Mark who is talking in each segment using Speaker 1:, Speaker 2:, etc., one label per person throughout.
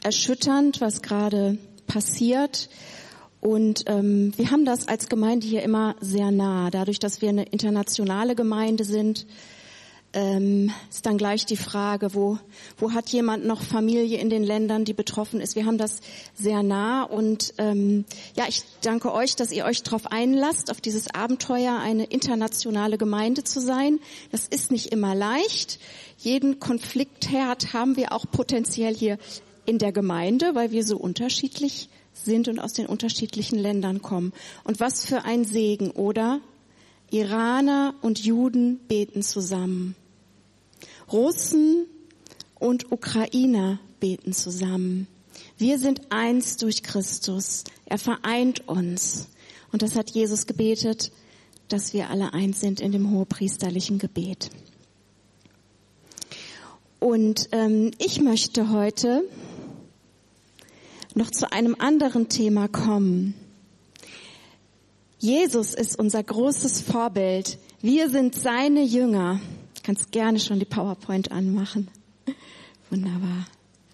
Speaker 1: erschütternd, was gerade passiert. Und wir haben das als Gemeinde hier immer sehr nah. Dadurch, dass wir eine internationale Gemeinde sind, ist dann gleich die Frage, wo hat jemand noch Familie in den Ländern, die betroffen ist. Wir haben das sehr nah und ich danke euch, dass ihr euch darauf einlasst, auf dieses Abenteuer, eine internationale Gemeinde zu sein. Das ist nicht immer leicht. Jeden Konfliktherd haben wir auch potenziell hier in der Gemeinde, weil wir so unterschiedlich sind und aus den unterschiedlichen Ländern kommen. Und was für ein Segen, oder? Iraner und Juden beten zusammen. Russen und Ukrainer beten zusammen. Wir sind eins durch Christus. Er vereint uns. Und das hat Jesus gebetet, dass wir alle eins sind in dem hohepriesterlichen Gebet. Und ich möchte heute noch zu einem anderen Thema kommen. Jesus ist unser großes Vorbild. Wir sind seine Jünger. Du kannst gerne schon die PowerPoint anmachen. Wunderbar.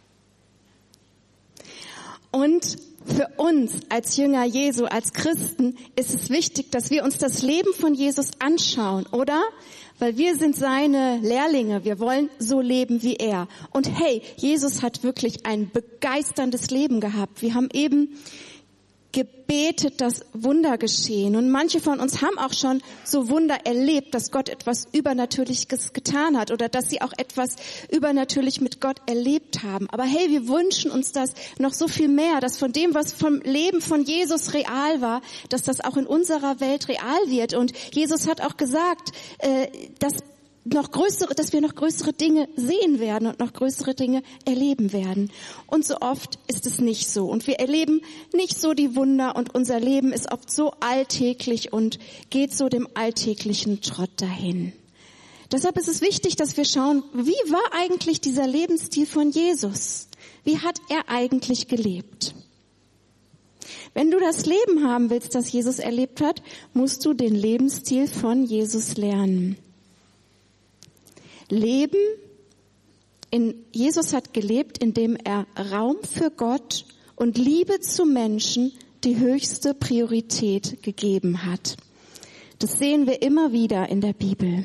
Speaker 1: Und für uns als Jünger Jesu, als Christen, ist es wichtig, dass wir uns das Leben von Jesus anschauen, oder? Weil wir sind seine Lehrlinge, wir wollen so leben wie er. Und hey, Jesus hat wirklich ein begeisterndes Leben gehabt. Wir haben eben gebetet, dass Wunder geschehen. Und manche von uns haben auch schon so Wunder erlebt, dass Gott etwas Übernatürliches getan hat oder dass sie auch etwas übernatürlich mit Gott erlebt haben. Aber hey, wir wünschen uns das noch so viel mehr, dass von dem, was vom Leben von Jesus real war, dass das auch in unserer Welt real wird. Und Jesus hat auch gesagt, dass wir noch größere Dinge sehen werden und noch größere Dinge erleben werden. Und so oft ist es nicht so. Und wir erleben nicht so die Wunder und unser Leben ist oft so alltäglich und geht so dem alltäglichen Trott dahin. Deshalb ist es wichtig, dass wir schauen, wie war eigentlich dieser Lebensstil von Jesus? Wie hat er eigentlich gelebt? Wenn du das Leben haben willst, das Jesus erlebt hat, musst du den Lebensstil von Jesus lernen. Jesus hat gelebt, indem er Raum für Gott und Liebe zu Menschen die höchste Priorität gegeben hat. Das sehen wir immer wieder in der Bibel.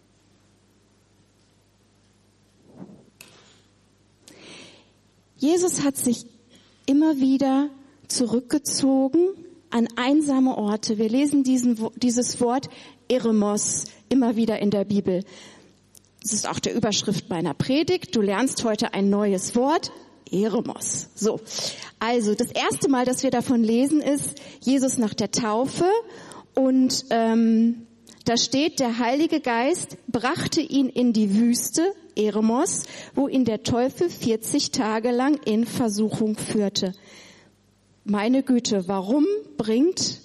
Speaker 1: Jesus hat sich immer wieder zurückgezogen an einsame Orte. Wir lesen dieses Wort Eremos immer wieder in der Bibel. Das ist auch der Überschrift meiner Predigt. Du lernst heute ein neues Wort, Eremos. So, also das erste Mal, dass wir davon lesen, ist Jesus nach der Taufe. Und da steht, der Heilige Geist brachte ihn in die Wüste, Eremos, wo ihn der Teufel 40 Tage lang in Versuchung führte. Meine Güte, warum bringt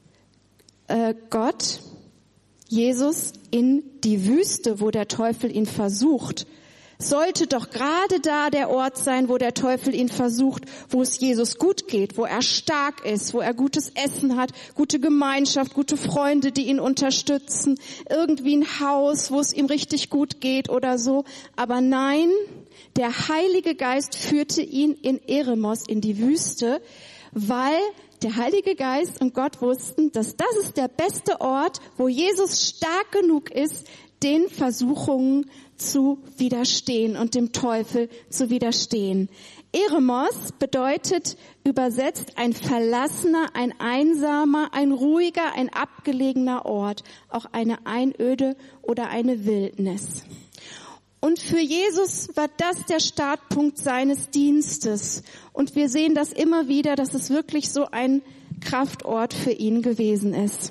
Speaker 1: Gott Jesus in die Wüste, wo der Teufel ihn versucht? Sollte doch gerade da der Ort sein, wo der Teufel ihn versucht, wo es Jesus gut geht, wo er stark ist, wo er gutes Essen hat, gute Gemeinschaft, gute Freunde, die ihn unterstützen, irgendwie ein Haus, wo es ihm richtig gut geht oder so. Aber nein, der Heilige Geist führte ihn in Eremos, in die Wüste, weil der Heilige Geist und Gott wussten, dass das ist der beste Ort, wo Jesus stark genug ist, den Versuchungen zu widerstehen und dem Teufel zu widerstehen. Eremos bedeutet übersetzt ein verlassener, ein einsamer, ein ruhiger, ein abgelegener Ort, auch eine Einöde oder eine Wildnis. Und für Jesus war das der Startpunkt seines Dienstes. Und wir sehen das immer wieder, dass es wirklich so ein Kraftort für ihn gewesen ist.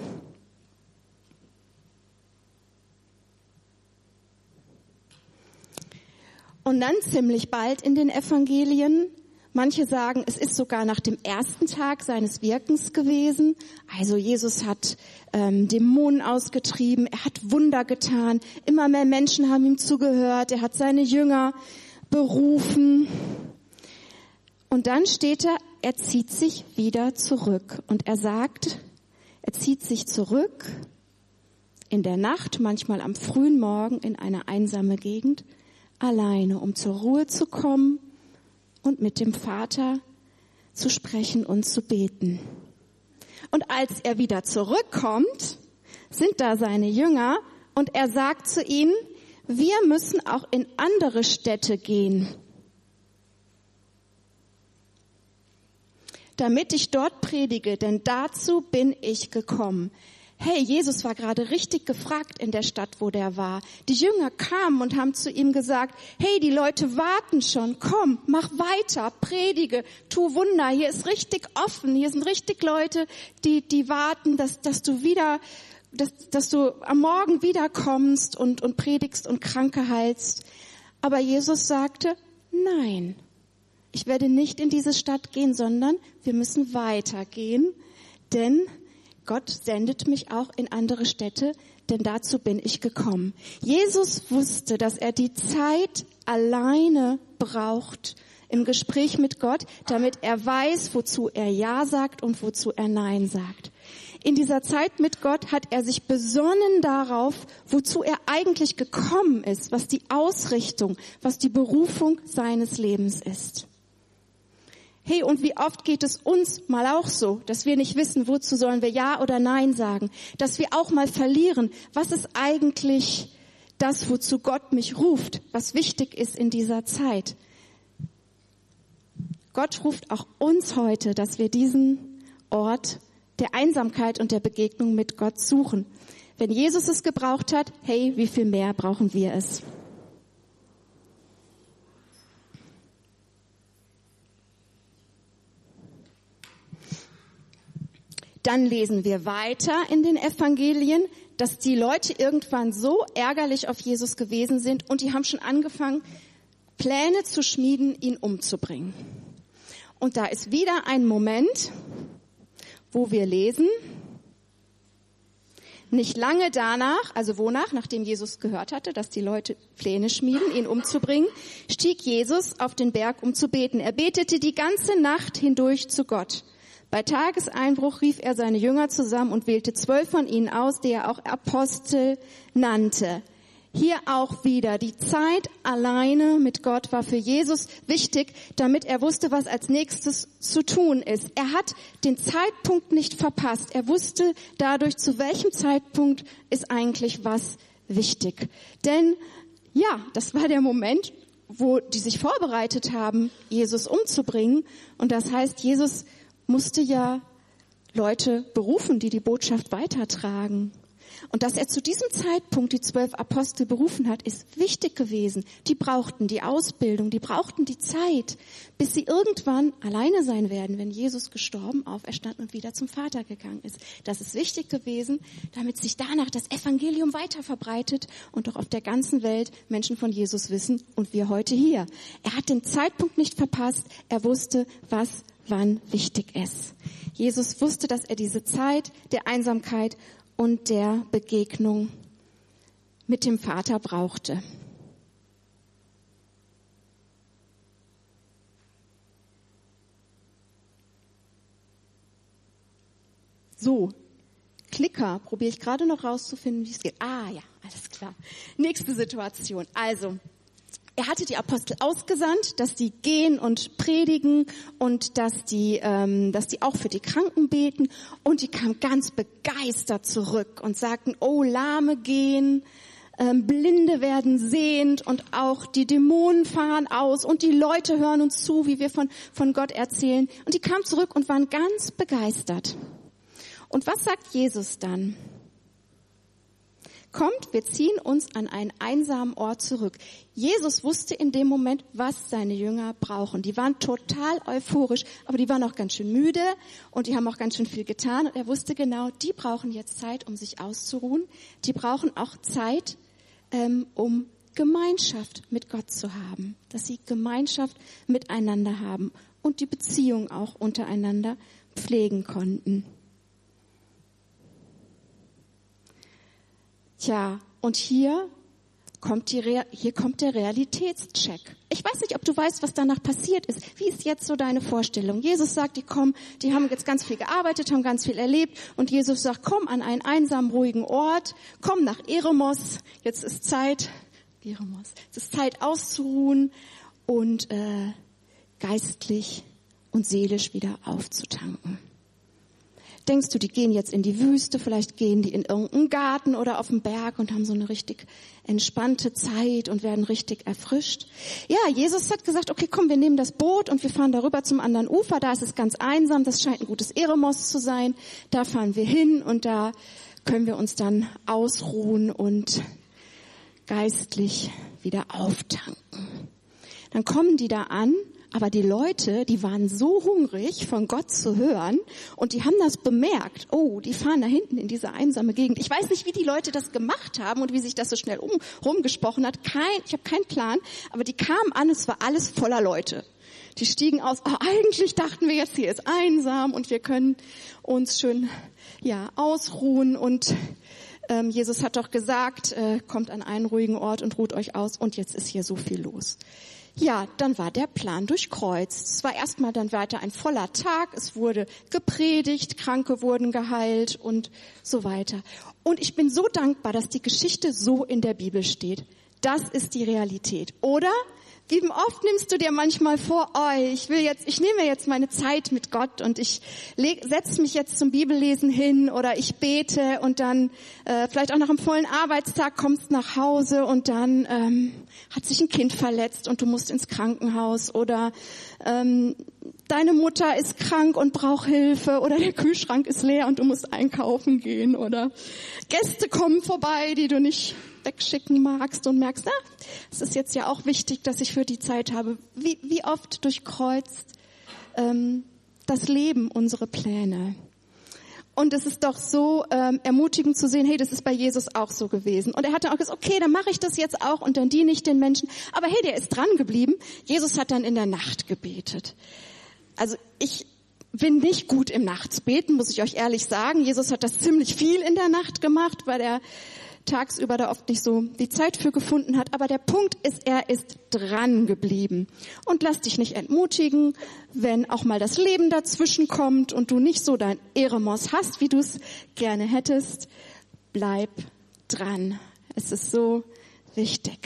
Speaker 1: Und dann ziemlich bald in den Evangelien, manche sagen, es ist sogar nach dem ersten Tag seines Wirkens gewesen. Also Jesus hat Dämonen ausgetrieben, er hat Wunder getan, immer mehr Menschen haben ihm zugehört, er hat seine Jünger berufen. Und dann steht er zieht sich wieder zurück. Und er sagt, er zieht sich zurück in der Nacht, manchmal am frühen Morgen in eine einsame Gegend, alleine, um zur Ruhe zu kommen und mit dem Vater zu sprechen und zu beten. Und als er wieder zurückkommt, sind da seine Jünger und er sagt zu ihnen, wir müssen auch in andere Städte gehen, damit ich dort predige, denn dazu bin ich gekommen. Hey, Jesus war gerade richtig gefragt in der Stadt, wo der war. Die Jünger kamen und haben zu ihm gesagt, hey, die Leute warten schon, komm, mach weiter, predige, tu Wunder, hier ist richtig offen, hier sind richtig Leute, die warten, dass du am Morgen wiederkommst und predigst und Kranke heilst. Aber Jesus sagte, nein, ich werde nicht in diese Stadt gehen, sondern wir müssen weitergehen, denn Gott sendet mich auch in andere Städte, denn dazu bin ich gekommen. Jesus wusste, dass er die Zeit alleine braucht im Gespräch mit Gott, damit er weiß, wozu er Ja sagt und wozu er Nein sagt. In dieser Zeit mit Gott hat er sich besonnen darauf, wozu er eigentlich gekommen ist, was die Ausrichtung, was die Berufung seines Lebens ist. Hey, und wie oft geht es uns mal auch so, dass wir nicht wissen, wozu sollen wir Ja oder Nein sagen, dass wir auch mal verlieren, was ist eigentlich das, wozu Gott mich ruft, was wichtig ist in dieser Zeit. Gott ruft auch uns heute, dass wir diesen Ort der Einsamkeit und der Begegnung mit Gott suchen. Wenn Jesus es gebraucht hat, hey, wie viel mehr brauchen wir es? Dann lesen wir weiter in den Evangelien, dass die Leute irgendwann so ärgerlich auf Jesus gewesen sind und die haben schon angefangen, Pläne zu schmieden, ihn umzubringen. Und da ist wieder ein Moment, wo wir lesen, nicht lange danach, also wonach, nachdem Jesus gehört hatte, dass die Leute Pläne schmieden, ihn umzubringen, stieg Jesus auf den Berg, um zu beten. Er betete die ganze Nacht hindurch zu Gott. Bei Tageseinbruch rief er seine Jünger zusammen und wählte 12 von ihnen aus, die er auch Apostel nannte. Hier auch wieder, die Zeit alleine mit Gott war für Jesus wichtig, damit er wusste, was als nächstes zu tun ist. Er hat den Zeitpunkt nicht verpasst. Er wusste dadurch, zu welchem Zeitpunkt ist eigentlich was wichtig. Denn ja, das war der Moment, wo die sich vorbereitet haben, Jesus umzubringen. Und das heißt, Jesus musste ja Leute berufen, die die Botschaft weitertragen. Und dass er zu diesem Zeitpunkt die 12 Apostel berufen hat, ist wichtig gewesen. Die brauchten die Ausbildung, die brauchten die Zeit, bis sie irgendwann alleine sein werden, wenn Jesus gestorben, auferstanden und wieder zum Vater gegangen ist. Das ist wichtig gewesen, damit sich danach das Evangelium weiter verbreitet und doch auf der ganzen Welt Menschen von Jesus wissen und wir heute hier. Er hat den Zeitpunkt nicht verpasst, er wusste, was wann wichtig ist. Jesus wusste, dass er diese Zeit der Einsamkeit und der Begegnung mit dem Vater brauchte. So, Klicker, probiere ich gerade noch rauszufinden, wie es geht. Ah ja, alles klar. Nächste Situation. Also, er hatte die Apostel ausgesandt, dass die gehen und predigen und dass die auch für die Kranken beten. Und die kamen ganz begeistert zurück und sagten, oh, Lahme gehen, Blinde werden sehend und auch die Dämonen fahren aus und die Leute hören uns zu, wie wir von Gott erzählen. Und die kamen zurück und waren ganz begeistert. Und was sagt Jesus dann? Kommt, wir ziehen uns an einen einsamen Ort zurück. Jesus wusste in dem Moment, was seine Jünger brauchen. Die waren total euphorisch, aber die waren auch ganz schön müde und die haben auch ganz schön viel getan. Und er wusste genau, die brauchen jetzt Zeit, um sich auszuruhen. Die brauchen auch Zeit, um Gemeinschaft mit Gott zu haben. Dass sie Gemeinschaft miteinander haben und die Beziehung auch untereinander pflegen konnten. Tja, und hier kommt der Realitätscheck. Ich weiß nicht, ob du weißt, was danach passiert ist. Wie ist jetzt so deine Vorstellung? Jesus sagt, die haben jetzt ganz viel gearbeitet, haben ganz viel erlebt. Und Jesus sagt, komm an einen einsamen, ruhigen Ort, komm nach Eremos. Jetzt ist Zeit auszuruhen und geistlich und seelisch wieder aufzutanken. Denkst du, die gehen jetzt in die Wüste, vielleicht gehen die in irgendeinen Garten oder auf den Berg und haben so eine richtig entspannte Zeit und werden richtig erfrischt? Ja, Jesus hat gesagt, okay, komm, wir nehmen das Boot und wir fahren darüber zum anderen Ufer, da ist es ganz einsam, das scheint ein gutes Eremos zu sein, da fahren wir hin und da können wir uns dann ausruhen und geistlich wieder auftanken. Dann kommen die da an, aber die Leute, die waren so hungrig, von Gott zu hören, und die haben das bemerkt. Oh, die fahren da hinten in diese einsame Gegend. Ich weiß nicht, wie die Leute das gemacht haben und wie sich das so schnell rumgesprochen hat. Ich habe keinen Plan, aber die kamen an, es war alles voller Leute. Die stiegen aus, eigentlich dachten wir jetzt, hier ist einsam und wir können uns schön ausruhen. Und Jesus hat doch gesagt, kommt an einen ruhigen Ort und ruht euch aus, und jetzt ist hier so viel los. Ja, dann war der Plan durchkreuzt. Es war erstmal dann weiter ein voller Tag. Es wurde gepredigt, Kranke wurden geheilt und so weiter. Und ich bin so dankbar, dass die Geschichte so in der Bibel steht. Das ist die Realität, oder? Wie oft nimmst du dir manchmal vor, ich nehme jetzt meine Zeit mit Gott und ich setze mich jetzt zum Bibellesen hin oder ich bete, und dann vielleicht auch nach einem vollen Arbeitstag kommst nach Hause und dann hat sich ein Kind verletzt und du musst ins Krankenhaus, oder deine Mutter ist krank und braucht Hilfe, oder der Kühlschrank ist leer und du musst einkaufen gehen, oder Gäste kommen vorbei, die du nicht wegschicken magst und merkst, es ist jetzt ja auch wichtig, dass ich für die Zeit habe. Wie oft durchkreuzt das Leben unsere Pläne. Und es ist doch so ermutigend zu sehen, hey, das ist bei Jesus auch so gewesen. Und er hat dann auch gesagt, okay, dann mache ich das jetzt auch und dann diene ich den Menschen. Aber hey, der ist dran geblieben. Jesus hat dann in der Nacht gebetet. Also ich bin nicht gut im Nachtsbeten, muss ich euch ehrlich sagen. Jesus hat das ziemlich viel in der Nacht gemacht, weil er tagsüber da oft nicht so die Zeit für gefunden hat. Aber der Punkt ist, er ist dran geblieben. Und lass dich nicht entmutigen, wenn auch mal das Leben dazwischen kommt und du nicht so dein Eremos hast, wie du es gerne hättest. Bleib dran. Es ist so wichtig.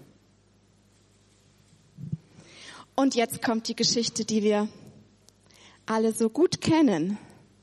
Speaker 1: Und jetzt kommt die Geschichte, die wir alle so gut kennen.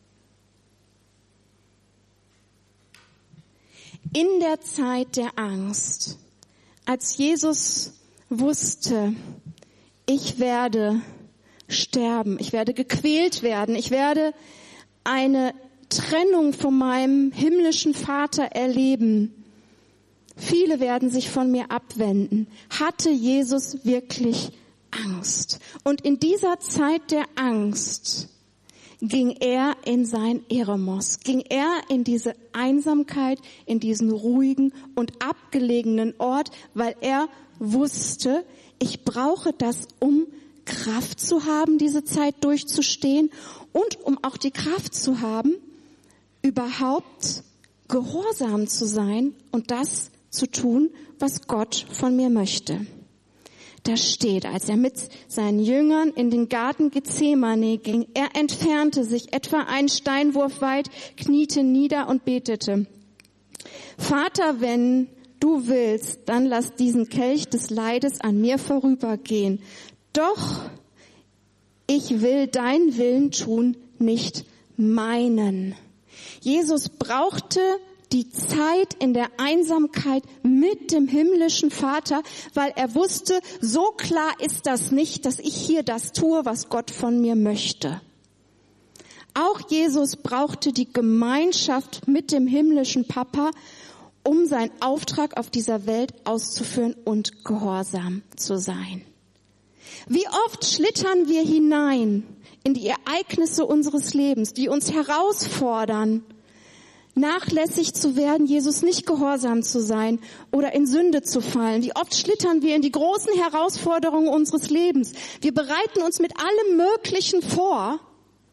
Speaker 1: In der Zeit der Angst, als Jesus wusste, ich werde sterben, ich werde gequält werden, ich werde eine Trennung von meinem himmlischen Vater erleben, viele werden sich von mir abwenden, hatte Jesus wirklich Angst. Und in dieser Zeit der Angst ging er in sein Eremos, ging er in diese Einsamkeit, in diesen ruhigen und abgelegenen Ort, weil er wusste, ich brauche das, um Kraft zu haben, diese Zeit durchzustehen, und um auch die Kraft zu haben, überhaupt gehorsam zu sein und das zu tun, was Gott von mir möchte. Da steht, als er mit seinen Jüngern in den Garten Gethsemane ging, er entfernte sich etwa einen Steinwurf weit, kniete nieder und betete: Vater, wenn du willst, dann lass diesen Kelch des Leides an mir vorübergehen. Doch ich will deinen Willen tun, nicht meinen. Jesus brauchte die Zeit in der Einsamkeit mit dem himmlischen Vater, weil er wusste, so klar ist das nicht, dass ich hier das tue, was Gott von mir möchte. Auch Jesus brauchte die Gemeinschaft mit dem himmlischen Papa, um seinen Auftrag auf dieser Welt auszuführen und gehorsam zu sein. Wie oft schlittern wir hinein in die Ereignisse unseres Lebens, die uns herausfordern, nachlässig zu werden, Jesus nicht gehorsam zu sein oder in Sünde zu fallen. Wie oft schlittern wir in die großen Herausforderungen unseres Lebens. Wir bereiten uns mit allem Möglichen vor,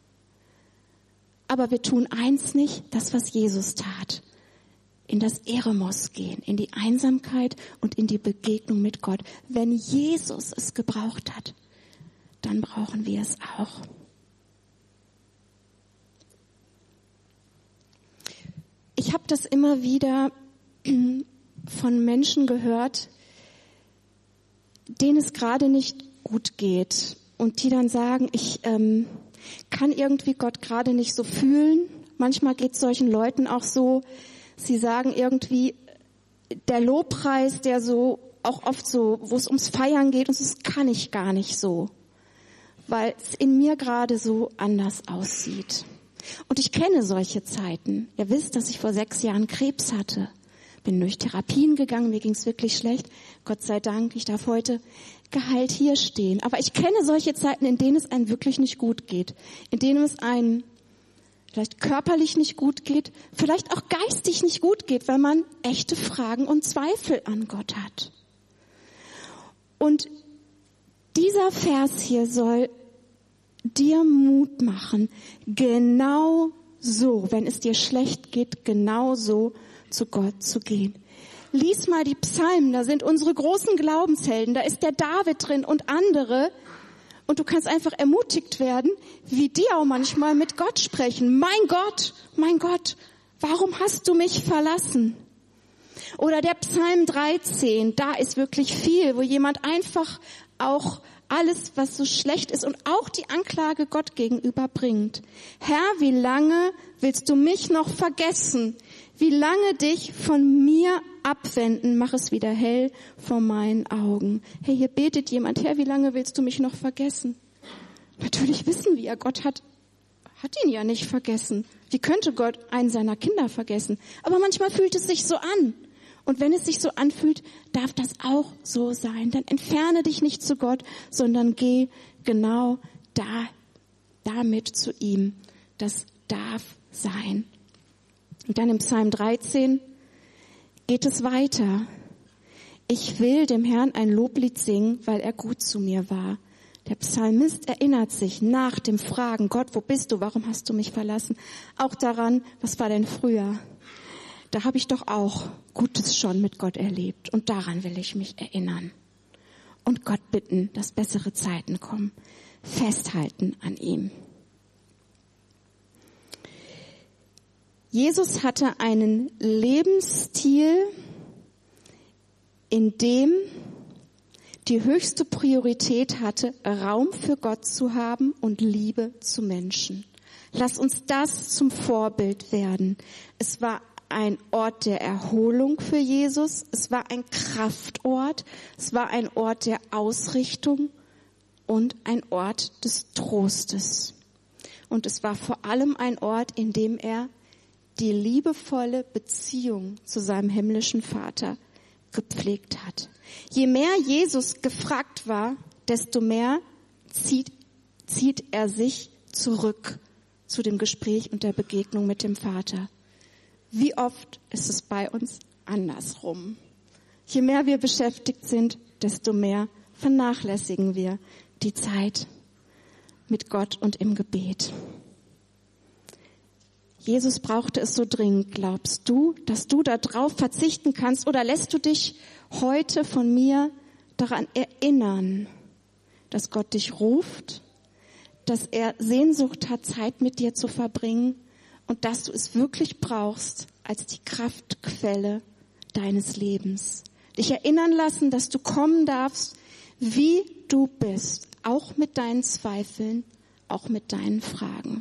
Speaker 1: aber wir tun eins nicht, das, was Jesus tat. In das Eremos gehen, in die Einsamkeit und in die Begegnung mit Gott. Wenn Jesus es gebraucht hat, dann brauchen wir es auch. Ich habe das immer wieder von Menschen gehört, denen es gerade nicht gut geht, und die dann sagen, ich kann irgendwie Gott gerade nicht so fühlen. Manchmal geht es solchen Leuten auch so, sie sagen irgendwie, der Lobpreis, der so auch oft so, wo es ums Feiern geht, und das kann ich gar nicht so, weil es in mir gerade so anders aussieht. Und ich kenne solche Zeiten. Ihr wisst, dass ich vor 6 Jahren Krebs hatte. Bin durch Therapien gegangen, mir ging es wirklich schlecht. Gott sei Dank, ich darf heute geheilt hier stehen. Aber ich kenne solche Zeiten, in denen es einem wirklich nicht gut geht. In denen es einem vielleicht körperlich nicht gut geht, vielleicht auch geistig nicht gut geht, weil man echte Fragen und Zweifel an Gott hat. Und dieser Vers hier soll dir Mut machen, genau so, wenn es dir schlecht geht, genau so zu Gott zu gehen. Lies mal die Psalmen, da sind unsere großen Glaubenshelden, da ist der David drin und andere. Und du kannst einfach ermutigt werden, wie die auch manchmal mit Gott sprechen. Mein Gott, warum hast du mich verlassen? Oder der Psalm 13, da ist wirklich viel, wo jemand einfach auch alles, was so schlecht ist und auch die Anklage Gott gegenüber bringt. Herr, wie lange willst du mich noch vergessen? Wie lange dich von mir abwenden? Mach es wieder hell vor meinen Augen. Hey, hier betet jemand, Herr, wie lange willst du mich noch vergessen? Natürlich wissen wir, Gott hat ihn ja nicht vergessen. Wie könnte Gott einen seiner Kinder vergessen? Aber manchmal fühlt es sich so an. Und wenn es sich so anfühlt, darf das auch so sein. Dann entferne dich nicht zu Gott, sondern geh genau damit zu ihm. Das darf sein. Und dann im Psalm 13 geht es weiter. Ich will dem Herrn ein Loblied singen, weil er gut zu mir war. Der Psalmist erinnert sich nach dem Fragen, Gott, wo bist du, warum hast du mich verlassen? Auch daran, was war denn früher? Da habe ich doch auch Gutes schon mit Gott erlebt und daran will ich mich erinnern. Und Gott bitten, dass bessere Zeiten kommen. Festhalten an ihm. Jesus hatte einen Lebensstil, in dem die höchste Priorität hatte, Raum für Gott zu haben und Liebe zu Menschen. Lass uns das zum Vorbild werden. Es war ein Ort der Erholung für Jesus. Es war ein Kraftort. Es war ein Ort der Ausrichtung und ein Ort des Trostes. Und es war vor allem ein Ort, in dem er die liebevolle Beziehung zu seinem himmlischen Vater gepflegt hat. Je mehr Jesus gefragt war, desto mehr zieht er sich zurück zu dem Gespräch und der Begegnung mit dem Vater. Wie oft ist es bei uns andersrum? Je mehr wir beschäftigt sind, desto mehr vernachlässigen wir die Zeit mit Gott und im Gebet. Jesus brauchte es so dringend. Glaubst du, dass du darauf verzichten kannst oder lässt du dich heute von mir daran erinnern, dass Gott dich ruft, dass er Sehnsucht hat, Zeit mit dir zu verbringen und dass du es wirklich brauchst als die Kraftquelle deines Lebens. Dich erinnern lassen, dass du kommen darfst, wie du bist, auch mit deinen Zweifeln, auch mit deinen Fragen.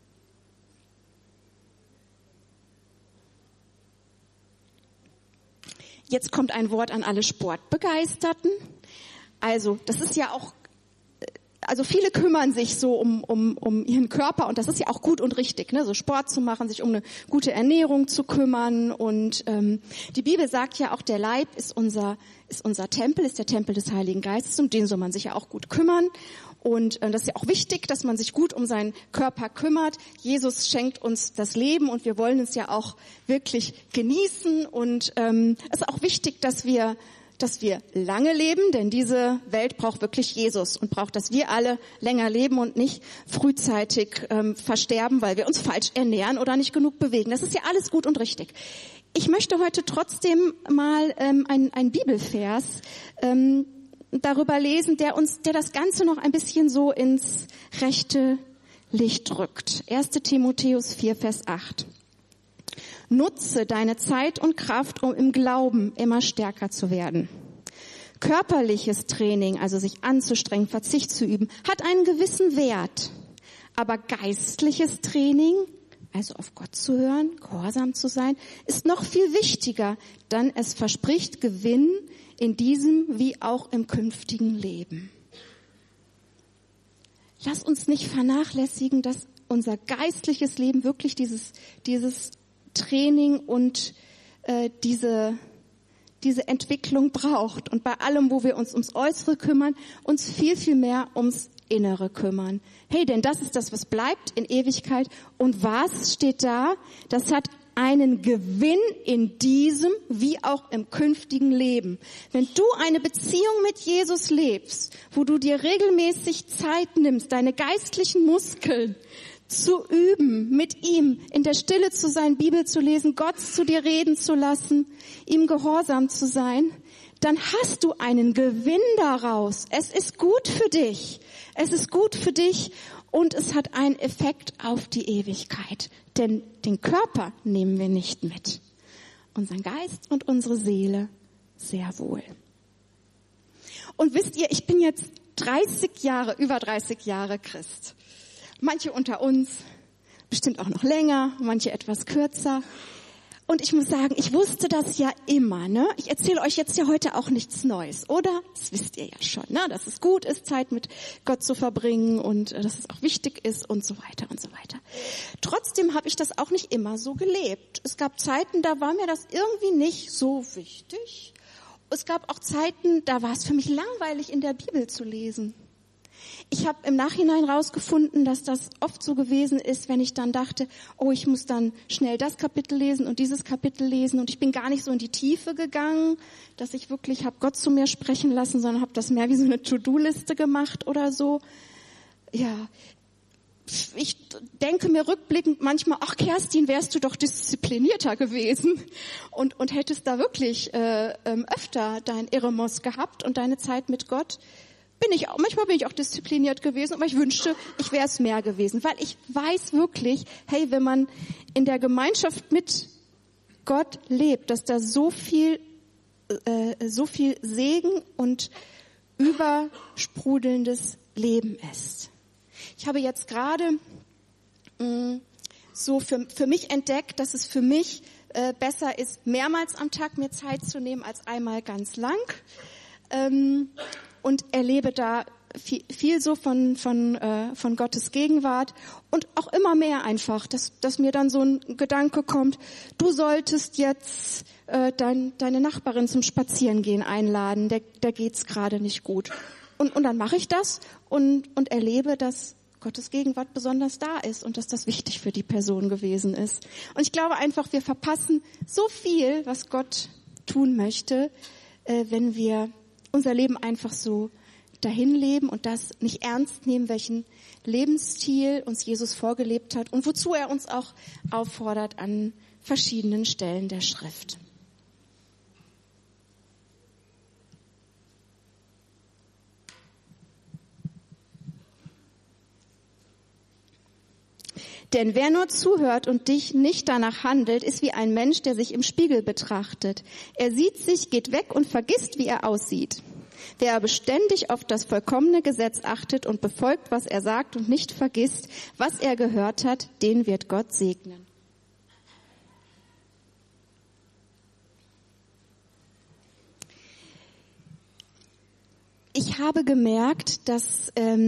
Speaker 1: Jetzt kommt ein Wort an alle Sportbegeisterten. Also, das ist ja auch, also viele kümmern sich so um ihren Körper und das ist ja auch gut und richtig, ne? So Sport zu machen, sich um eine gute Ernährung zu kümmern und die Bibel sagt ja auch, der Leib ist unser Tempel, ist der Tempel des Heiligen Geistes, um den soll man sich ja auch gut kümmern. Und das ist ja auch wichtig, dass man sich gut um seinen Körper kümmert. Jesus schenkt uns das Leben und wir wollen es ja auch wirklich genießen. Und es ist auch wichtig, dass wir lange leben, denn diese Welt braucht wirklich Jesus und braucht, dass wir alle länger leben und nicht frühzeitig versterben, weil wir uns falsch ernähren oder nicht genug bewegen. Das ist ja alles gut und richtig. Ich möchte heute trotzdem mal einen Bibelvers darüber lesen, der das Ganze noch ein bisschen so ins rechte Licht rückt. 1. Timotheus 4, Vers 8. Nutze deine Zeit und Kraft, um im Glauben immer stärker zu werden. Körperliches Training, also sich anzustrengen, Verzicht zu üben, hat einen gewissen Wert. Aber geistliches Training, also auf Gott zu hören, gehorsam zu sein, ist noch viel wichtiger, denn es verspricht Gewinn in diesem wie auch im künftigen Leben. Lass uns nicht vernachlässigen, dass unser geistliches Leben wirklich dieses Training und diese Entwicklung braucht. Und bei allem, wo wir uns ums Äußere kümmern, uns viel, viel mehr ums Innere kümmern. Hey, denn das ist das, was bleibt in Ewigkeit. Und was steht da? Das hat einen Gewinn in diesem wie auch im künftigen Leben. Wenn du eine Beziehung mit Jesus lebst, wo du dir regelmäßig Zeit nimmst, deine geistlichen Muskeln zu üben, mit ihm in der Stille zu sein, Bibel zu lesen, Gott zu dir reden zu lassen, ihm gehorsam zu sein, dann hast du einen Gewinn daraus. Es ist gut für dich. Es ist gut für dich und es hat einen Effekt auf die Ewigkeit. Denn den Körper nehmen wir nicht mit. Unseren Geist und unsere Seele sehr wohl. Und wisst ihr, ich bin jetzt über 30 Jahre Christ. Manche unter uns bestimmt auch noch länger, manche etwas kürzer. Und ich muss sagen, ich wusste das ja immer, ne? Ich erzähle euch jetzt ja heute auch nichts Neues, oder? Das wisst ihr ja schon, ne? Dass es gut ist, Zeit mit Gott zu verbringen und dass es auch wichtig ist und so weiter und so weiter. Trotzdem habe ich das auch nicht immer so gelebt. Es gab Zeiten, da war mir das irgendwie nicht so wichtig. Es gab auch Zeiten, da war es für mich langweilig, in der Bibel zu lesen. Ich habe im Nachhinein rausgefunden, dass das oft so gewesen ist, wenn ich dann dachte, oh, ich muss dann schnell das Kapitel lesen und dieses Kapitel lesen und ich bin gar nicht so in die Tiefe gegangen, dass ich wirklich habe Gott zu mir sprechen lassen, sondern habe das mehr wie so eine To-Do-Liste gemacht oder so. Ja, ich denke mir rückblickend manchmal, ach Kerstin, wärst du doch disziplinierter gewesen und hättest da wirklich öfter dein Eremos gehabt und deine Zeit mit Gott. Manchmal bin ich auch diszipliniert gewesen, aber ich wünschte, ich wäre es mehr gewesen, weil ich weiß wirklich, hey, wenn man in der Gemeinschaft mit Gott lebt, dass da so viel Segen und übersprudelndes Leben ist. Ich habe jetzt gerade so für mich entdeckt, dass es für mich besser ist, mehrmals am Tag mir Zeit zu nehmen als einmal ganz lang. Und erlebe da viel so von Gottes Gegenwart und auch immer mehr einfach, dass mir dann so ein Gedanke kommt, du solltest jetzt deine Nachbarin zum Spazierengehen einladen, der geht's gerade nicht gut. Und dann mache ich das und erlebe, dass Gottes Gegenwart besonders da ist und dass das wichtig für die Person gewesen ist. Und ich glaube einfach, wir verpassen so viel, was Gott tun möchte, wenn wir unser Leben einfach so dahin leben und das nicht ernst nehmen, welchen Lebensstil uns Jesus vorgelebt hat und wozu er uns auch auffordert an verschiedenen Stellen der Schrift. Denn wer nur zuhört und dich nicht danach handelt, ist wie ein Mensch, der sich im Spiegel betrachtet. Er sieht sich, geht weg und vergisst, wie er aussieht. Wer beständig auf das vollkommene Gesetz achtet und befolgt, was er sagt und nicht vergisst, was er gehört hat, den wird Gott segnen. Ich habe gemerkt, dass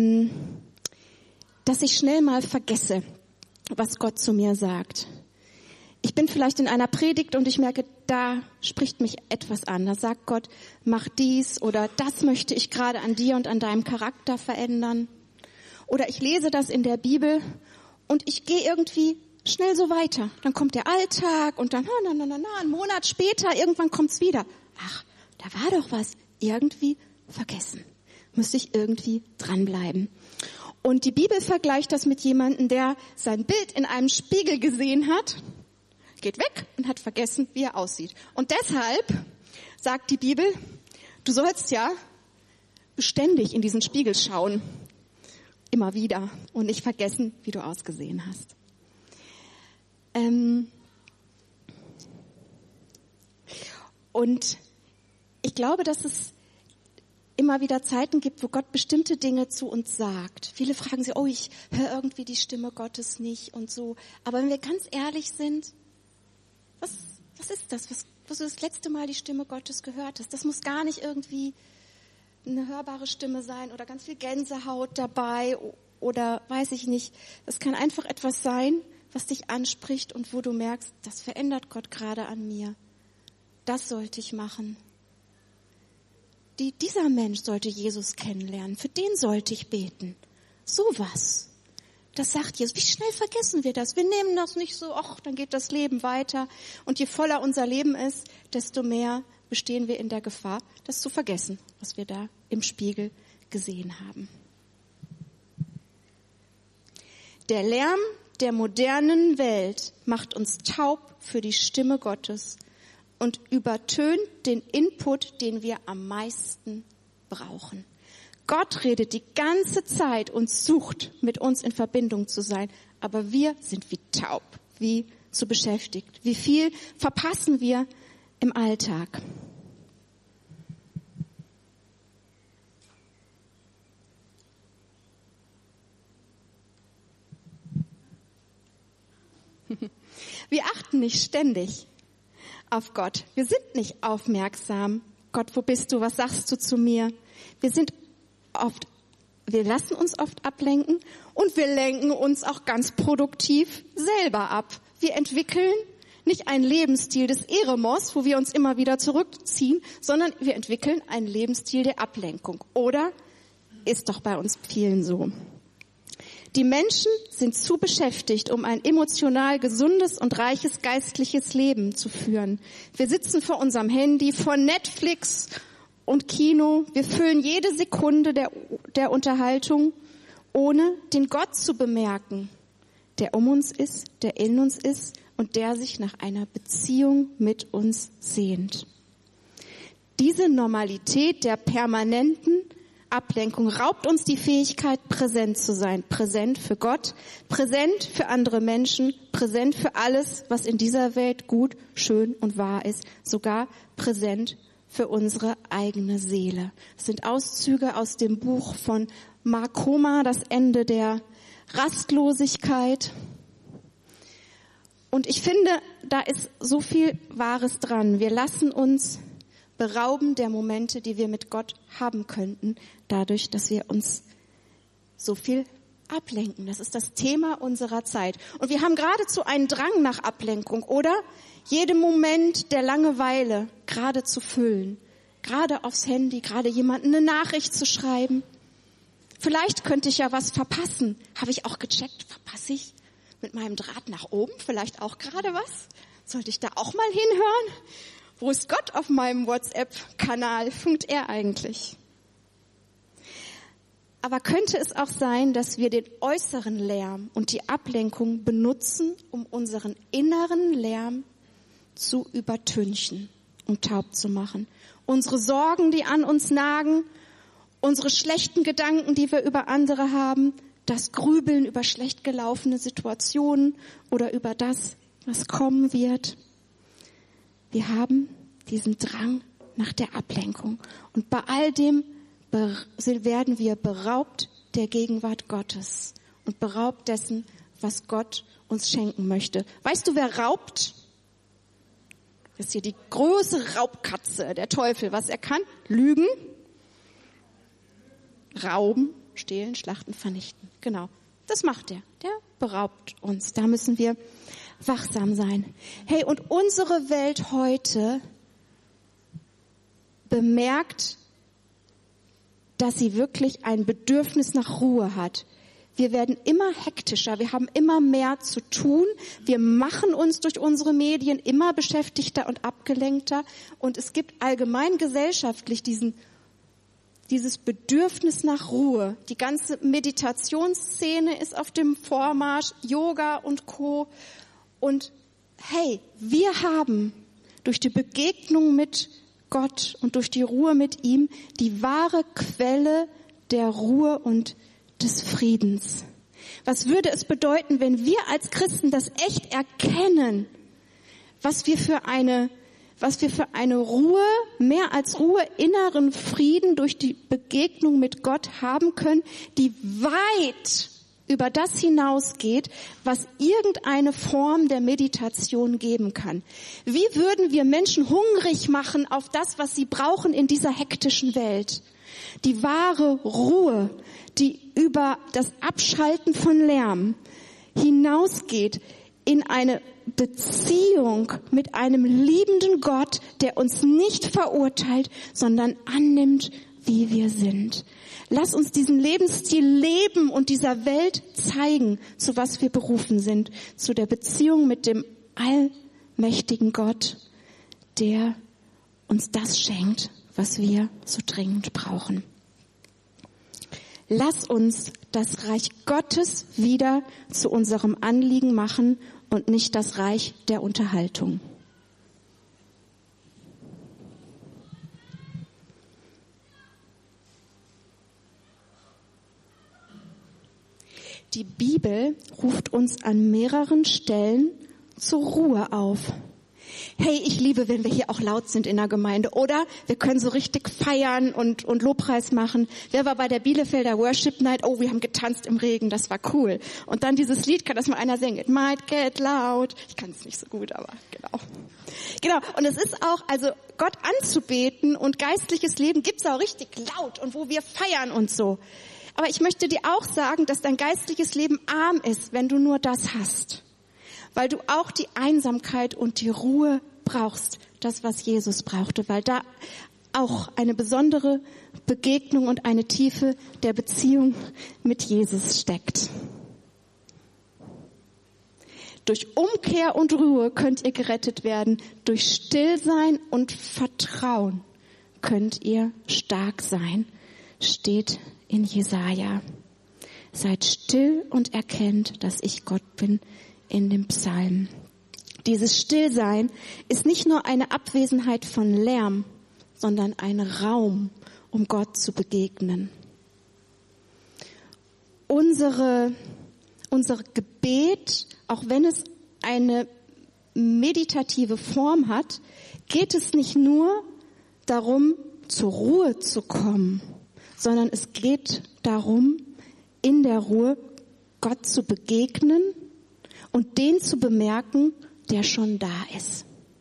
Speaker 1: ich schnell mal vergesse, was Gott zu mir sagt. Ich bin vielleicht in einer Predigt und ich merke, da spricht mich etwas an. Da sagt Gott, mach dies oder das möchte ich gerade an dir und an deinem Charakter verändern. Oder ich lese das in der Bibel und ich gehe irgendwie schnell so weiter. Dann kommt der Alltag und dann, einen Monat später, irgendwann kommt's wieder. Ach, da war doch was. Irgendwie vergessen. Müsste ich irgendwie dranbleiben. Und die Bibel vergleicht das mit jemandem, der sein Bild in einem Spiegel gesehen hat, geht weg und hat vergessen, wie er aussieht. Und deshalb sagt die Bibel, du sollst ja beständig in diesen Spiegel schauen, immer wieder, und nicht vergessen, wie du ausgesehen hast. Und ich glaube, dass es immer wieder Zeiten gibt, wo Gott bestimmte Dinge zu uns sagt. Viele fragen sich, oh, ich höre irgendwie die Stimme Gottes nicht und so. Aber wenn wir ganz ehrlich sind, was ist das, wo du das letzte Mal die Stimme Gottes gehört hast? Das muss gar nicht irgendwie eine hörbare Stimme sein oder ganz viel Gänsehaut dabei oder weiß ich nicht. Das kann einfach etwas sein, was dich anspricht und wo du merkst, das verändert Gott gerade an mir. Das sollte ich machen. Dieser Mensch sollte Jesus kennenlernen. Für den sollte ich beten. Sowas. Das sagt Jesus. Wie schnell vergessen wir das? Wir nehmen das nicht so, ach, dann geht das Leben weiter. Und je voller unser Leben ist, desto mehr bestehen wir in der Gefahr, das zu vergessen, was wir da im Spiegel gesehen haben. Der Lärm der modernen Welt macht uns taub für die Stimme Gottes und übertönt den Input, den wir am meisten brauchen. Gott redet die ganze Zeit und sucht, mit uns in Verbindung zu sein, aber wir sind wie taub, wie zu beschäftigt. Wie viel verpassen wir im Alltag? Wir achten nicht ständig auf Gott. Wir sind nicht aufmerksam. Gott, wo bist du? Was sagst du zu mir? Wir lassen uns oft ablenken und wir lenken uns auch ganz produktiv selber ab. Wir entwickeln nicht einen Lebensstil des Eremos, wo wir uns immer wieder zurückziehen, sondern wir entwickeln einen Lebensstil der Ablenkung. Oder ist doch bei uns vielen so. Die Menschen sind zu beschäftigt, um ein emotional gesundes und reiches geistliches Leben zu führen. Wir sitzen vor unserem Handy, vor Netflix und Kino. Wir füllen jede Sekunde der Unterhaltung, ohne den Gott zu bemerken, der um uns ist, der in uns ist und der sich nach einer Beziehung mit uns sehnt. Diese Normalität der permanenten Ablenkung raubt uns die Fähigkeit, präsent zu sein. Präsent für Gott, präsent für andere Menschen, präsent für alles, was in dieser Welt gut, schön und wahr ist. Sogar präsent für unsere eigene Seele. Das sind Auszüge aus dem Buch von Mark Homa, Das Ende der Rastlosigkeit. Und ich finde, da ist so viel Wahres dran. Wir lassen uns berauben der Momente, die wir mit Gott haben könnten, dadurch, dass wir uns so viel ablenken. Das ist das Thema unserer Zeit. Und wir haben geradezu einen Drang nach Ablenkung, oder? Jeden Moment der Langeweile gerade zu füllen, gerade aufs Handy, gerade jemandem eine Nachricht zu schreiben. Vielleicht könnte ich ja was verpassen. Habe ich auch gecheckt, verpasse ich mit meinem Draht nach oben vielleicht auch gerade was? Sollte ich da auch mal hinhören? Wo ist Gott auf meinem WhatsApp-Kanal? Funkt er eigentlich? Aber könnte es auch sein, dass wir den äußeren Lärm und die Ablenkung benutzen, um unseren inneren Lärm zu übertünchen und taub zu machen? Unsere Sorgen, die an uns nagen, unsere schlechten Gedanken, die wir über andere haben, das Grübeln über schlecht gelaufene Situationen oder über das, was kommen wird. Wir haben diesen Drang nach der Ablenkung. Und bei all dem werden wir beraubt der Gegenwart Gottes und beraubt dessen, was Gott uns schenken möchte. Weißt du, wer raubt? Das ist hier die große Raubkatze, der Teufel. Was er kann? Lügen, rauben, stehlen, schlachten, vernichten. Genau, das macht er. Der beraubt uns. Da müssen wir wachsam sein. Hey, und unsere Welt heute bemerkt, dass sie wirklich ein Bedürfnis nach Ruhe hat. Wir werden immer hektischer, wir haben immer mehr zu tun, wir machen uns durch unsere Medien immer beschäftigter und abgelenkter und es gibt allgemein gesellschaftlich dieses Bedürfnis nach Ruhe. Die ganze Meditationsszene ist auf dem Vormarsch, Yoga und Co. Und hey, wir haben durch die Begegnung mit Gott und durch die Ruhe mit ihm die wahre Quelle der Ruhe und des Friedens. Was würde es bedeuten, wenn wir als Christen das echt erkennen, was wir für eine was wir für eine Ruhe, mehr als Ruhe, inneren Frieden durch die Begegnung mit Gott haben können, die weit über das hinausgeht, was irgendeine Form der Meditation geben kann. Wie würden wir Menschen hungrig machen auf das, was sie brauchen in dieser hektischen Welt? Die wahre Ruhe, die über das Abschalten von Lärm hinausgeht in eine Beziehung mit einem liebenden Gott, der uns nicht verurteilt, sondern annimmt, wie wir sind. Lass uns diesen Lebensstil leben und dieser Welt zeigen, zu was wir berufen sind, zu der Beziehung mit dem allmächtigen Gott, der uns das schenkt, was wir so dringend brauchen. Lass uns das Reich Gottes wieder zu unserem Anliegen machen und nicht das Reich der Unterhaltung. Die Bibel ruft uns an mehreren Stellen zur Ruhe auf. Hey, ich liebe, wenn wir hier auch laut sind in der Gemeinde, oder? Wir können so richtig feiern und Lobpreis machen. Wer war bei der Bielefelder Worship Night? Oh, wir haben getanzt im Regen, das war cool. Und dann dieses Lied, kann das mal einer singen? It might get loud. Ich kann es nicht so gut, aber genau. Genau, und es ist auch, also Gott anzubeten und geistliches Leben gibt's auch richtig laut und wo wir feiern und so. Aber ich möchte dir auch sagen, dass dein geistliches Leben arm ist, wenn du nur das hast. Weil du auch die Einsamkeit und die Ruhe brauchst, das, was Jesus brauchte, weil da auch eine besondere Begegnung und eine Tiefe der Beziehung mit Jesus steckt. Durch Umkehr und Ruhe könnt ihr gerettet werden. Durch Stillsein und Vertrauen könnt ihr stark sein, steht in Jesaja. Seid still und erkennt, dass ich Gott bin, in dem Psalm. Dieses Stillsein ist nicht nur eine Abwesenheit von Lärm, sondern ein Raum, um Gott zu begegnen. Unser Gebet, auch wenn es eine meditative Form hat, geht es nicht nur darum, zur Ruhe zu kommen, sondern es geht darum, in der Ruhe Gott zu begegnen und den zu bemerken, der schon da ist.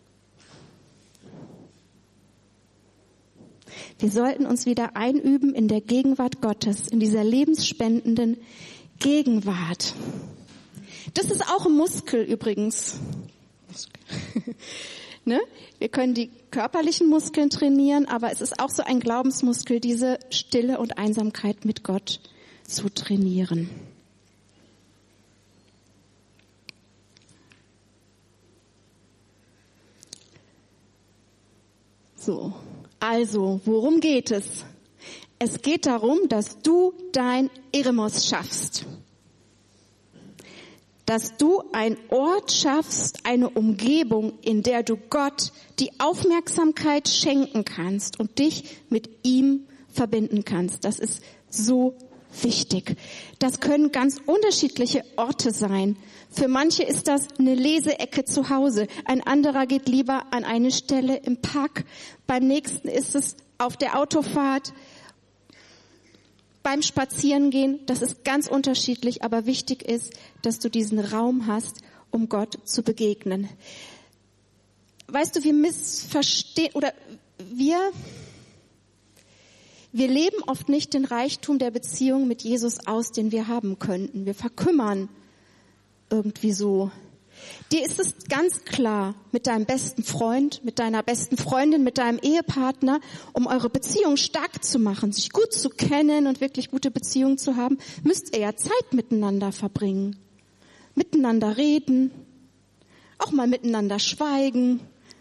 Speaker 1: Wir sollten uns wieder einüben in der Gegenwart Gottes, in dieser lebensspendenden Gegenwart. Das ist auch ein Muskel übrigens. Ne? Wir können die körperlichen Muskeln trainieren, aber es ist auch so ein Glaubensmuskel, diese Stille und Einsamkeit mit Gott zu trainieren. So, also, worum geht es? Es geht darum, dass du dein Eremos schaffst. Dass du einen Ort schaffst, eine Umgebung, in der du Gott die Aufmerksamkeit schenken kannst und dich mit ihm verbinden kannst. Das ist so wichtig. Das können ganz unterschiedliche Orte sein. Für manche ist das eine Leseecke zu Hause. Ein anderer geht lieber an eine Stelle im Park. Beim nächsten ist es auf der Autofahrt, beim Spazierengehen. Das ist ganz unterschiedlich, aber wichtig ist, dass du diesen Raum hast, um Gott zu begegnen. Weißt du, wir missverstehen oder wir leben oft nicht den Reichtum der Beziehung mit Jesus aus, den wir haben könnten. Wir verkümmern irgendwie so. Dir ist es ganz klar, mit deinem besten Freund, mit deiner besten Freundin, mit deinem Ehepartner, um eure Beziehung stark zu machen, sich gut zu kennen und wirklich gute Beziehungen zu haben, müsst ihr ja Zeit miteinander verbringen. Miteinander reden, auch mal miteinander schweigen.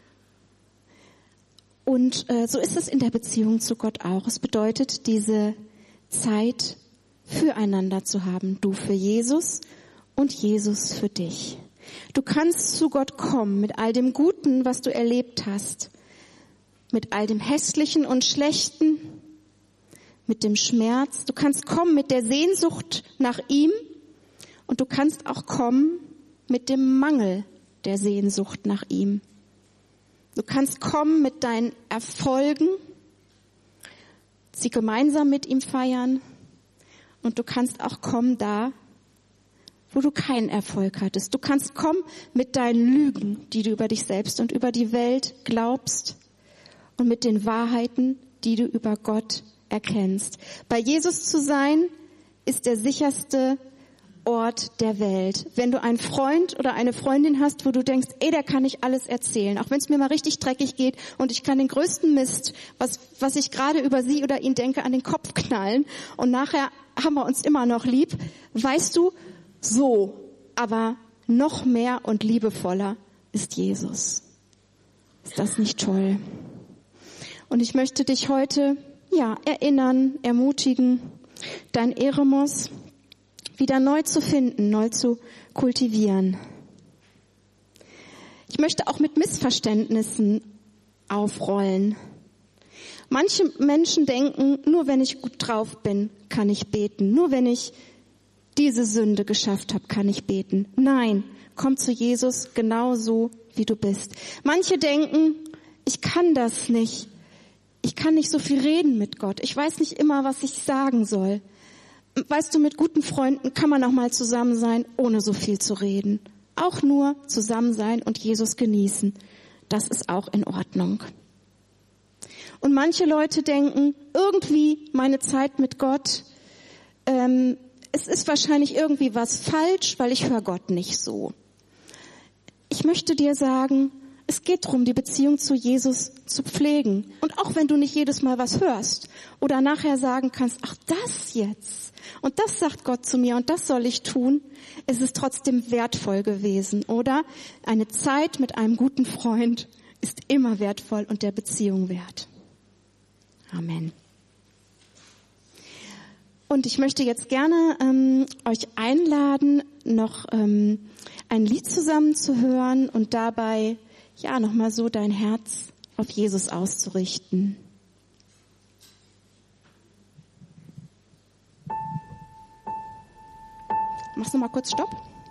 Speaker 1: Und so ist es in der Beziehung zu Gott auch. Es bedeutet, diese Zeit füreinander zu haben. Du für Jesus und Jesus für dich. Du kannst zu Gott kommen mit all dem Guten, was du erlebt hast. Mit all dem Hässlichen und Schlechten. Mit dem Schmerz. Du kannst kommen mit der Sehnsucht nach ihm. Und du kannst auch kommen mit dem Mangel der Sehnsucht nach ihm. Du kannst kommen mit deinen Erfolgen, sie gemeinsam mit ihm feiern. Und du kannst auch kommen da, wo du keinen Erfolg hattest. Du kannst kommen mit deinen Lügen, die du über dich selbst und über die Welt glaubst, und mit den Wahrheiten, die du über Gott erkennst. Bei Jesus zu sein, ist der sicherste Ort der Welt. Wenn du einen Freund oder eine Freundin hast, wo du denkst, der kann ich alles erzählen, auch wenn es mir mal richtig dreckig geht und ich kann den größten Mist, was ich gerade über sie oder ihn denke, an den Kopf knallen und nachher haben wir uns immer noch lieb, weißt du, so, aber noch mehr und liebevoller ist Jesus. Ist das nicht toll? Und ich möchte dich heute, erinnern, ermutigen, dein Eremos wieder neu zu finden, neu zu kultivieren. Ich möchte auch mit Missverständnissen aufrollen. Manche Menschen denken, nur wenn ich gut drauf bin, kann ich beten. Nur wenn ich diese Sünde geschafft habe, kann ich beten. Nein, komm zu Jesus genauso, wie du bist. Manche denken, ich kann das nicht. Ich kann nicht so viel reden mit Gott. Ich weiß nicht immer, was ich sagen soll. Weißt du, mit guten Freunden kann man auch mal zusammen sein, ohne so viel zu reden. Auch nur zusammen sein und Jesus genießen. Das ist auch in Ordnung. Und manche Leute denken, irgendwie meine Zeit mit Gott, es ist wahrscheinlich irgendwie was falsch, weil ich höre Gott nicht so. Ich möchte dir sagen, es geht darum, die Beziehung zu Jesus zu pflegen. Und auch wenn du nicht jedes Mal was hörst oder nachher sagen kannst, ach das jetzt. Und das sagt Gott zu mir und das soll ich tun. Es ist trotzdem wertvoll gewesen, oder? Eine Zeit mit einem guten Freund ist immer wertvoll und der Beziehung wert. Amen. Und ich möchte jetzt gerne euch einladen, noch ein Lied zusammen zu hören und dabei nochmal so dein Herz auf Jesus auszurichten. Machst du mal kurz Stopp?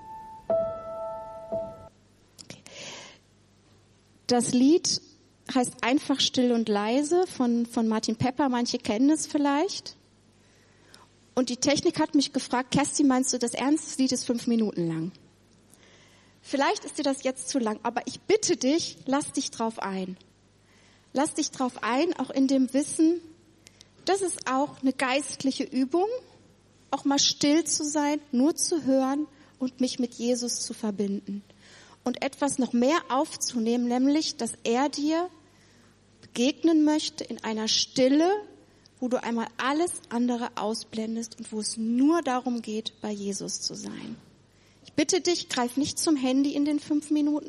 Speaker 1: Okay. Das Lied heißt Einfach, still und leise von Martin Pepper. Manche kennen es vielleicht. Und die Technik hat mich gefragt, Kerstin, meinst du das ernst? Das Lied ist 5 Minuten lang. Vielleicht ist dir das jetzt zu lang, aber ich bitte dich, lass dich drauf ein. Lass dich drauf ein, auch in dem Wissen, das ist auch eine geistliche Übung, auch mal still zu sein, nur zu hören und mich mit Jesus zu verbinden. Und etwas noch mehr aufzunehmen, nämlich, dass er dir begegnen möchte in einer Stille, wo du einmal alles andere ausblendest und wo es nur darum geht, bei Jesus zu sein. Ich bitte dich, greif nicht zum Handy in den 5 Minuten.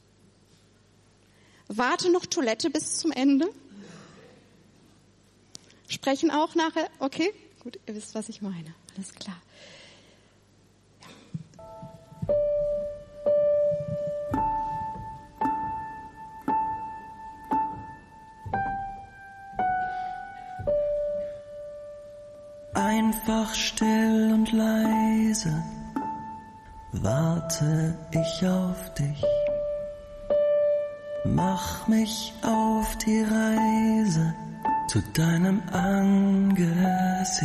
Speaker 1: Warte noch Toilette bis zum Ende. Sprechen auch nachher. Okay, gut, ihr wisst, was ich meine. Alles klar.
Speaker 2: Einfach still und leise warte ich auf dich. Mach mich auf die Reise zu deinem Angesicht.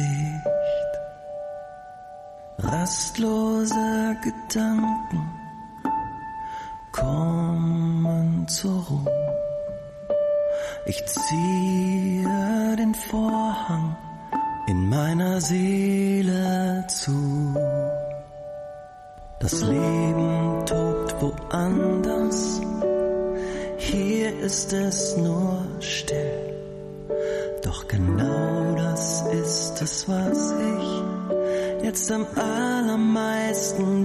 Speaker 2: Rastlose Gedanken kommen zur Ruhe. Ich ziehe den Vorhang in meiner Seele zu. Das Leben tobt woanders, hier ist es nur still. Doch genau das ist es, was ich jetzt am allermeisten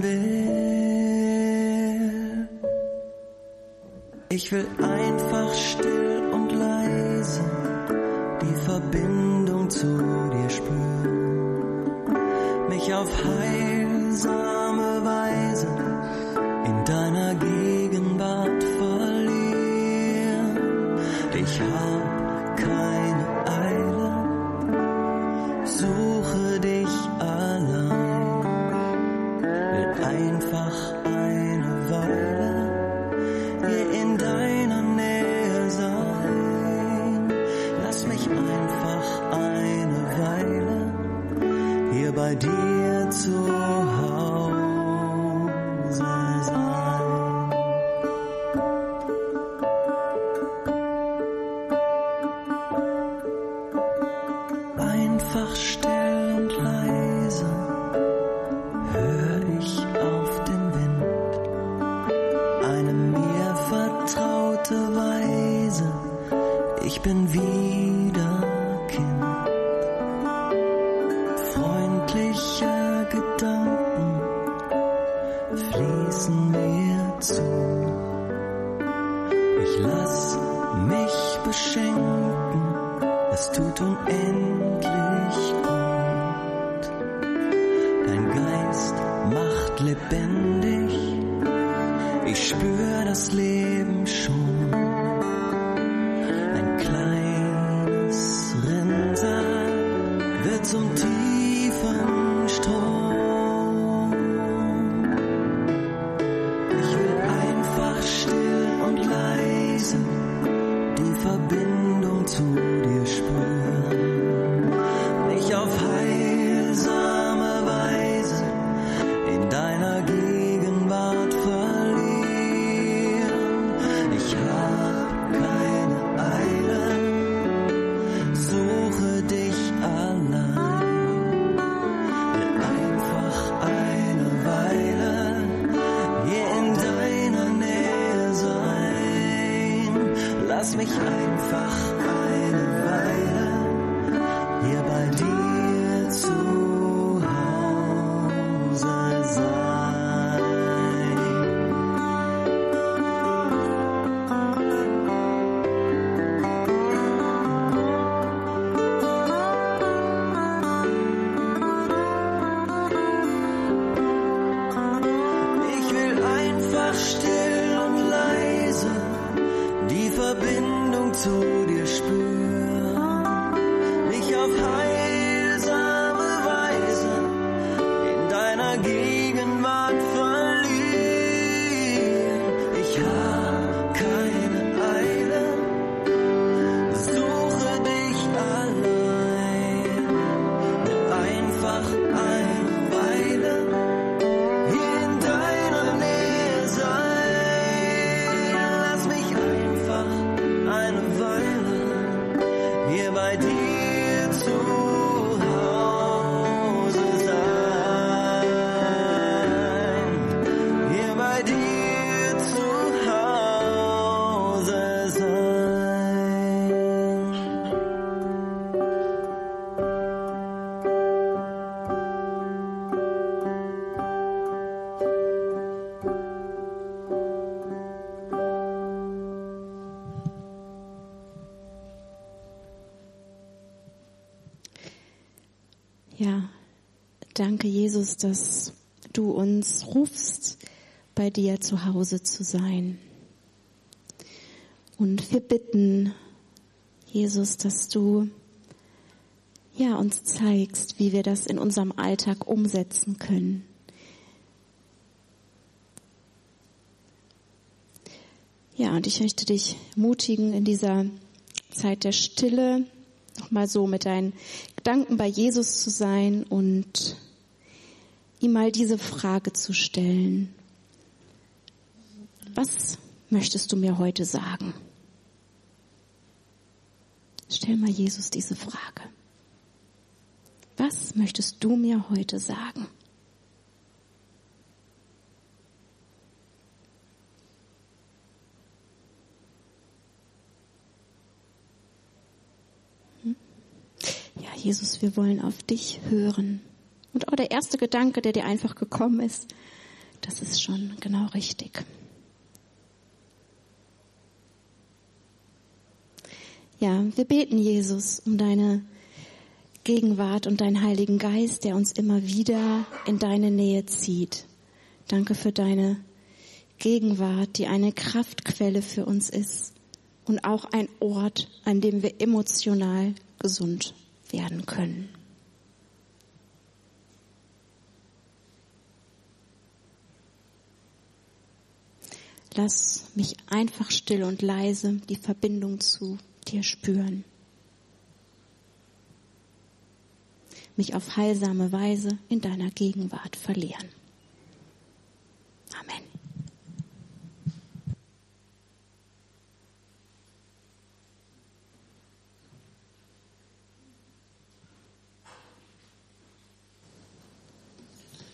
Speaker 2: will. Ich will einfach still und leise die Verbindung zu dir spüren, mich auf heilsame Weise in deiner Gegenwart verlieren. Ich hab keine Eile, suche dich allein, will einfach eine Weile hier in deiner Nähe Ich bin wieder Kind. Freundliche Gedanken fließen mir zu. Ich lass mich beschenken, es tut unendlich gut. Dein Geist macht lebendig, ich spür das Leben schon. Ein kleines Rinnsal wird zum tiefen Strom. Ich will einfach still und leise die Verbindung zu dir spüren, mich auf heilsame Weise in deiner Gegenwart verlieren. Ich hab keine Eile, suche dich allein, will einfach eine Weile hier in deiner Nähe sein. Lass mich einfach eine Weile hier bei dir zu Hause sein. Ich will einfach still und leise die Verbindung zu dir spüren, mich auf heilsame Weise in deiner Gegenwart verlieren. Ich hab keine Eile, suche dich allein, will einfach eine Weile hier in deiner Nähe sein. Lass mich einfach eine Weile hier bei dir zu Hause sein. Hier bei dir zu Hause sein.
Speaker 1: Ja, danke Jesus, dass du uns rufst, bei dir zu Hause zu sein. Und wir bitten, Jesus, dass du uns zeigst, wie wir das in unserem Alltag umsetzen können. Ja, und ich möchte dich ermutigen, in dieser Zeit der Stille nochmal so mit deinen Gedanken bei Jesus zu sein und ihm mal diese Frage zu stellen. Was möchtest du mir heute sagen? Stell mal Jesus diese Frage. Was möchtest du mir heute sagen? Ja, Jesus, wir wollen auf dich hören. Und auch der erste Gedanke, der dir einfach gekommen ist, das ist schon genau richtig. Ja, wir beten, Jesus, um deine Gegenwart und deinen Heiligen Geist, der uns immer wieder in deine Nähe zieht. Danke für deine Gegenwart, die eine Kraftquelle für uns ist und auch ein Ort, an dem wir emotional gesund werden können. Lass mich einfach still und leise die Verbindung zu dir spüren. Mich auf heilsame Weise in deiner Gegenwart verlieren.